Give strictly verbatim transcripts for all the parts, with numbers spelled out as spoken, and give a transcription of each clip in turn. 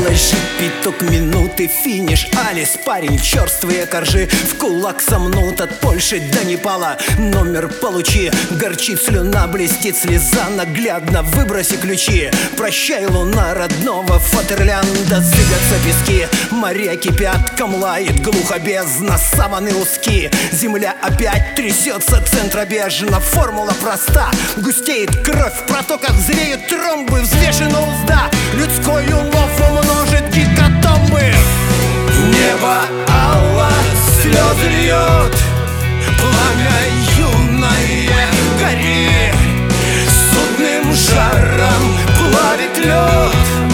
Осталось жить пяток минут и финиш. Алис, парень, черствые коржи в кулак сомнут от Польши до Непала. Номер получи, горчит слюна, блестит слеза наглядно. Выброси ключи, прощай, луна родного Фатерлянда. Зыбятся пески, моря кипят, камлает глухо бездна, саваны узки. Земля опять трясется центробежно. Формула проста, густеет кровь в протоках, зреют тромбы, взвешена узда. Людской улов умножит гекатомбы. Небо алло, слезы льет, пламя юное гори, судным жаром плавит лед.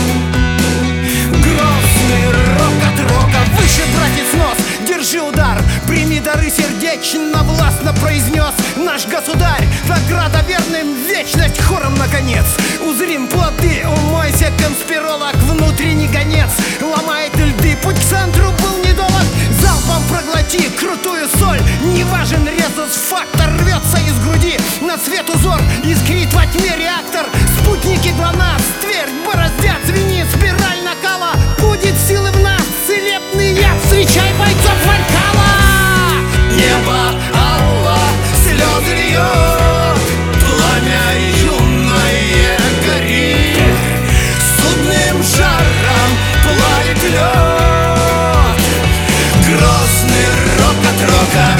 Грозный рок от рока, выше, братец, нос, держи удар, прими дары сердечно, властно произнес наш государь. Награда верным, вечность хором наконец. Узрим плоды, умойся, конспиролог, внутренний гонец. Ломает льды, путь к центру был недолог. Залпом проглоти крутую соль, не важен резус-фактор, рвется из груди на свет узор, искрит во тьме реактор. Спутники ГЛОНАСС, Тверь бороздят, звенит спираль накала. Будет силы в нас, целебный яд, встречай бойцов Вальхалла. Небо алло, слезы льет, пламя юное гори, судным жаром плавит лед. Грозный рок от рока.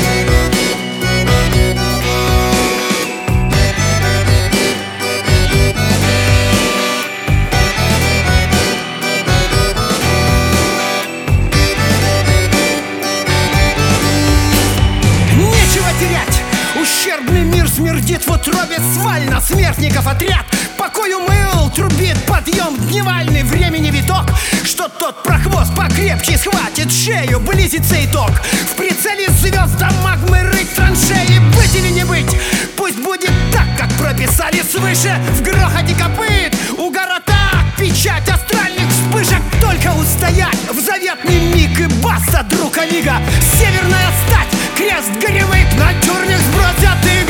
Ущербный мир смердит в утробе свально. Смертников отряд покою мыл, трубит подъем дневальный. Времени виток, что тот прохвост покрепче схватит шею. Близится итог, в прицеле звезд до магмы рыть траншеи. Быть или не быть, пусть будет так, как прописали свыше. В грохоте копыт у городах печать астральных вспышек. Только устоять в заветный миг и баста, друг Амиго. Северная стать, крест горевых на чурнях сбросят и